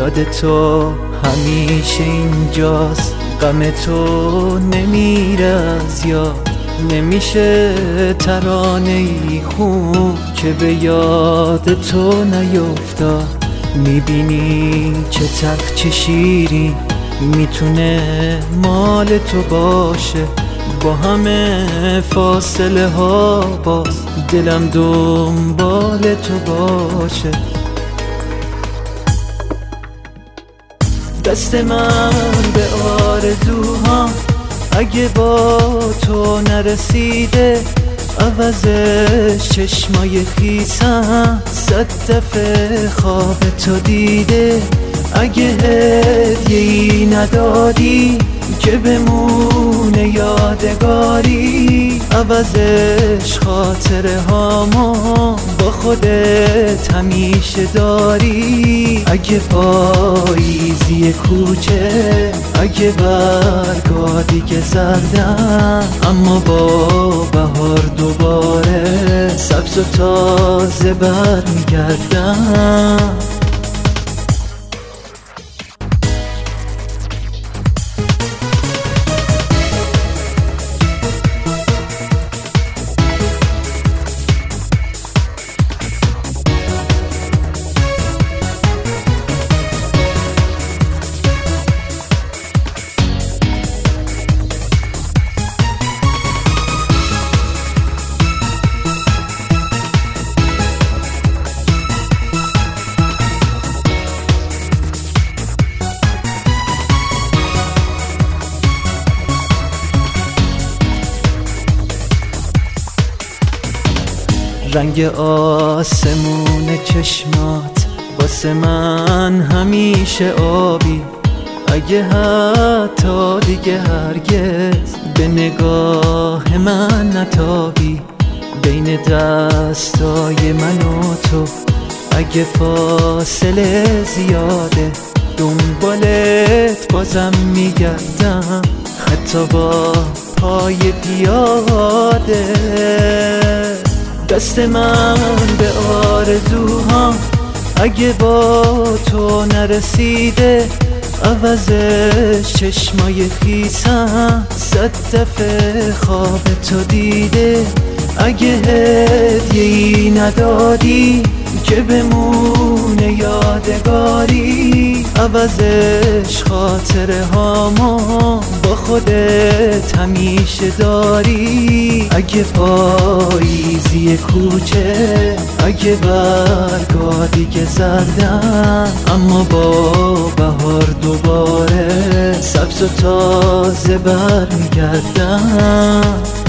یاد تو همیشه اینجاست، غم تو نمیره از یاد. نمیشه ترانه‌ای خون که به یاد تو نیفتاد. میبینی چه تلخ چه شیرین میتونه مال تو باشه، با همه فاصله ها باز دلم دنبال تو باشه. دست من به آرزوها اگه با تو نرسیده، عوضش چشمای خیسم 100 دفعه خواب تو دیده. اگه هدیه‌ای ندادی که بمونه یادگاری، عوضش خاطره هامو با خودت همیشه داری. اگه پاییزی کوچه، اگه برگا دیگه زردم، اما با بهار دوباره سبز و تازه برمیگردم. رنگ آسمون چشمات واسه من همیشه آبی. اگه حتی دیگه هرگز به نگاه من نتابی، بین دستای من و تو اگه فاصله زیاده، دنبالت بازم میگردم حتی با پای پیاده. دست من به آرزوها اگه با تو نرسیده، عوضش چشمای خیسم 100 دفعه خواب تو دیده. اگه هدیه‌ای ندادی که بمونه یادگاری، عوضش خاطره هامو با خودت همیشه داری. اگه پاییزی کوچه، اگه برگا دیگه زردم، اما با بهار دوباره سبز و تازه برمیگردم.